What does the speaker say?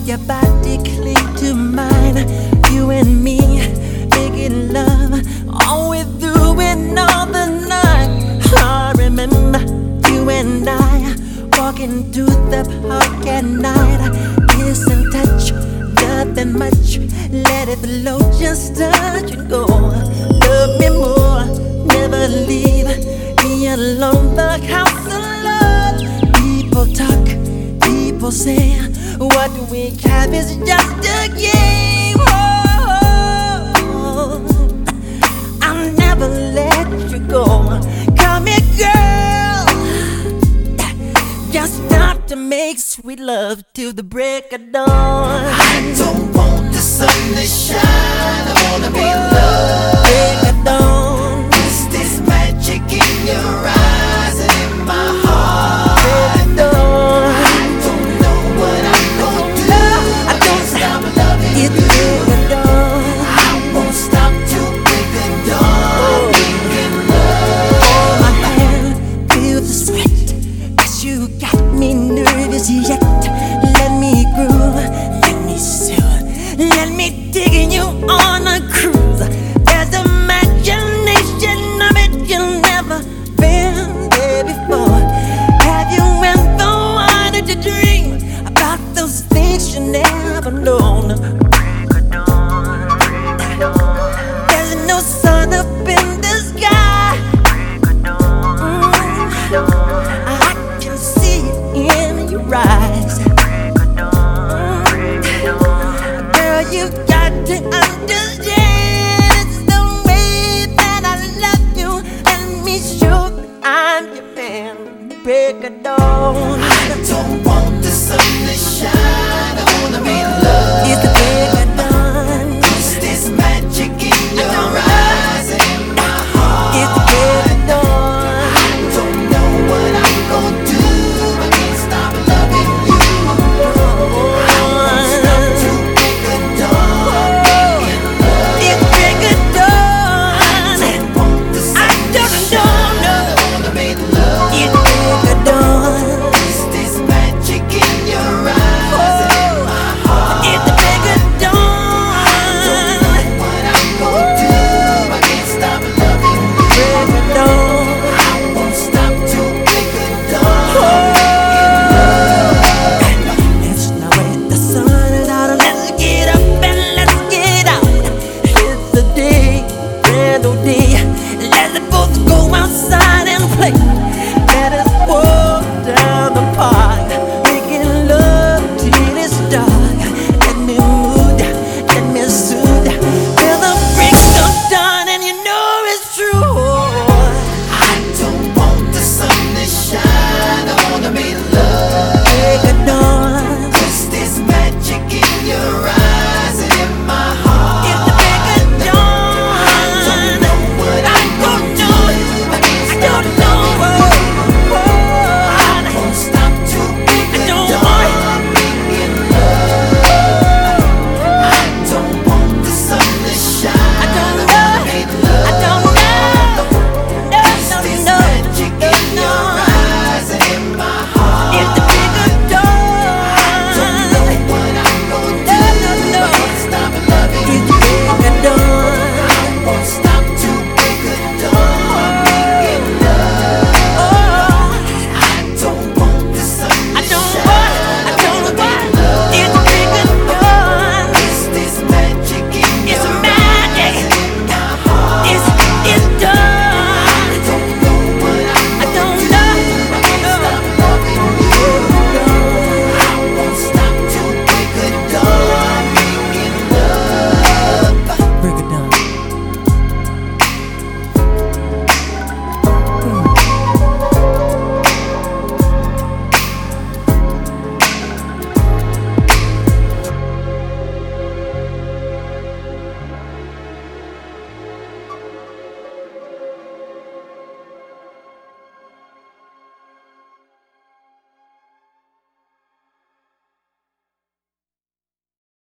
your body cling to mine. You and me making love all through and all the night. I remember you and I walking through the park at night. Kiss and touch, nothing much. Let it flow, just touch and go. Love me more, never leave me alone. The house of love. People talk, people say, what we have is just a game. Oh, I'll never let you go. Come here, girl. Just stop to make sweet love till the break of dawn. I don't want the sun to shine, I wanna be loved. Break of dawn. Is this magic in your eyes and in my heart? Break of dawn. I don't know what I'm gonna do. I can't stop loving It's you. break of dawn. I won't stop till break of dawn. We can love. Hold my hand, feel the sweat, 'cause you got me nervous yet. Let me groove, let me soothe, let me dig in you on a cruise. There's imagination of it you've never been there before. Have you ever wanted to dream about those things you never known? There's no sun up in the sky. I can see it in your eyes.